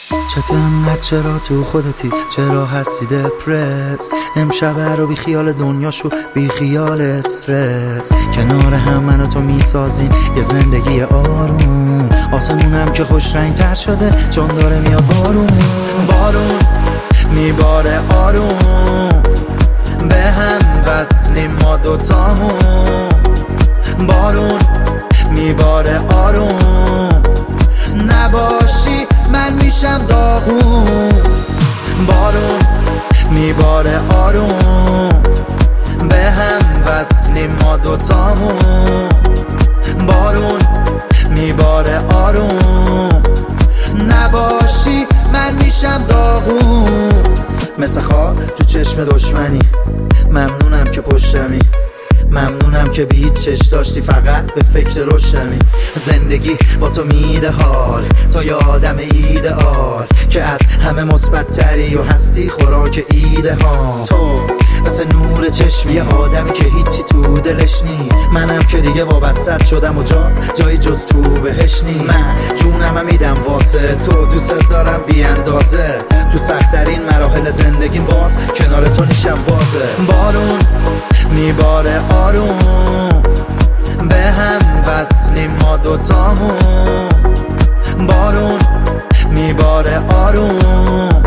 چرا تو خودتی، چرا هستی دپرس؟ امشب رو بی خیال دنیا شو، بی خیال استرس. کنار هم من و تو میسازیم یه زندگی آروم، آسمونم که خوش رنگ تر شده چون داره میاد بارون. بارون میباره آروم، به هم وصلیم ما دوتامون. بارون میباره آروم، نباشی من میشم داغون. بارون میباره آروم، به هم وصلیم ما دوتامون. بارون میباره آروم، نباشی من میشم داغون. مثل خواهد تو چشم دشمنی، ممنونم که پشتمی، ممنونم که به هیچ چش داشتی، فقط به فکر روشنمی. زندگی با تو میده حال، تو یه آدم ایدئال که از همه مثبت تری و هستی خوراک ایده ها. تو مثل نور چشمی، یه آدمی که هیچی تو دلش نی. منم که دیگه وابسته شدم و جایی جز تو بهش نی. من جونم میدم واسه تو، دوست دارم بی اندازه. تو سخت‌ترین مراحل زندگیم باز کنار تو نیشم بازه. بارون میباره آروم، به هم وصلیم ما دوتامون. بارون میباره آروم،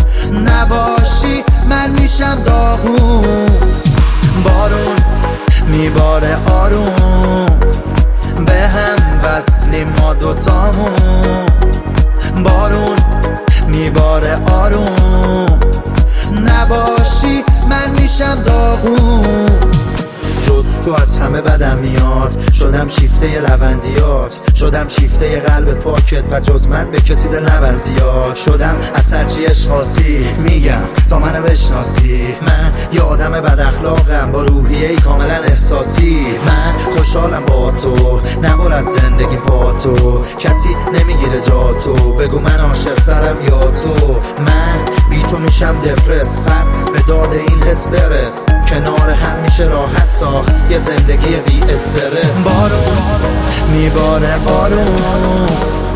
نباشی من میشم داغون. بارون میباره آروم، به هم وصلیم ما دوتامون. بارون میباره آروم، نباشی من میشم داغون. جز تو از همه بدم میاد، شدم شیفته لوندیات، شدم شیفته قلب پاکت و جز من به کسی دل نبند زیاد. شدم از هرچی اشخاصی میگم تا منو بشناسی. من یه آدم بد اخلاقم با روحیه‌ای کاملا احساسی. من خوشحالم با تو، نبر از زندگی پا تو. کسی نمیگیره جا تو، بگو من عاشق‌ترم یا تو. من بی تو میشم دپرس، پس به داد این حس برس. کنار هم میشه راحت ساخت یه زندگی بی استرس. بارون میباره آروم،